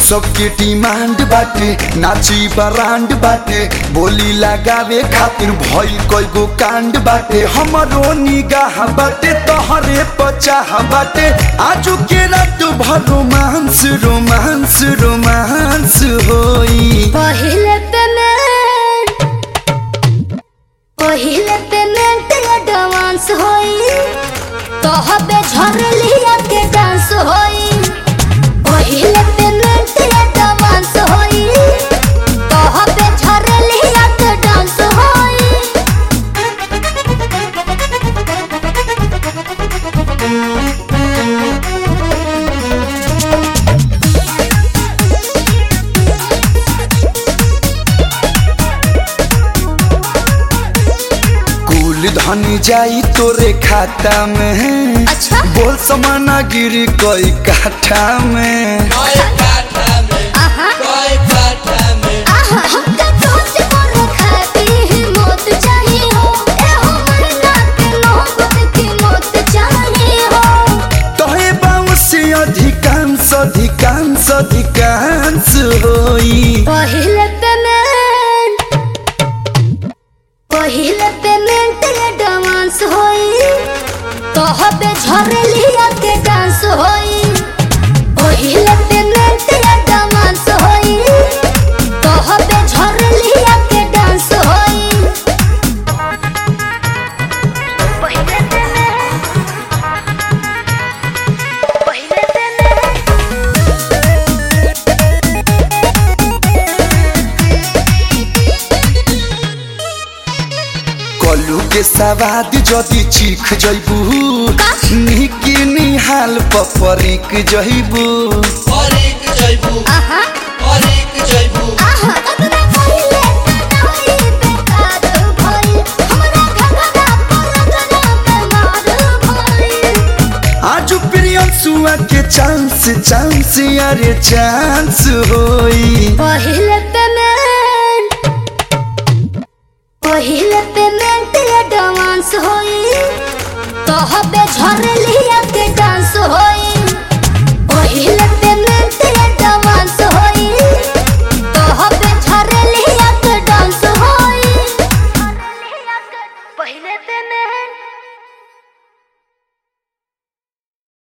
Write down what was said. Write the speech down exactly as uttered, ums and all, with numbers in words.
सबके डिमांड बाटे नाची बरांड बाटे बोली लगावे खातिर भइल कईगो कांड बाटे हमरो निगाह बाटे तोहरे पचाह बाटे आजू के रात भर रोमांस रोमांस रोमांस होई पहिले पेमेंट पहिले पेमेंट एडवांस होई तोहबे झरलिया के डांस होई पहिले पेमेंट एडवांस होई तोहबे झरलिया के डांस होई धन जाई तोरे खाता में अच्छा? बोल समाना गिरी कोई काठा में कोई काठा में आहा कोई काठा में आहा हमका सोच कर खाती ही मौत चाहिए हो ए हो मरना के मोहब्बत की मौत चाहिए हो तोहे बाउंस अधिकांश अधिकांश अधिकांश होई पहिले पेमेंट पहिले पेमेंट एडवांस होई तोहबे झरलिया के डांस होई पहिले पेमेंट एडवांस होई तोहबे झरलिया के डांस होई पहिले पेमेंट पहिले पेमेंट कलू के सवाद जदी चीख जइबू निकी निहाल पपरिक जइबू और एक जइबू आहा और एक जइबू आहा कतना पहिले कनाई बेकार भई हमरा घघरा पर गला बेमार भई आज प्रियंसुआ के चांस चांस अरे चांस होई पहिले पेमेंट पहिले पेमेंट एडवांस होई तोहबे झरलिया के डांस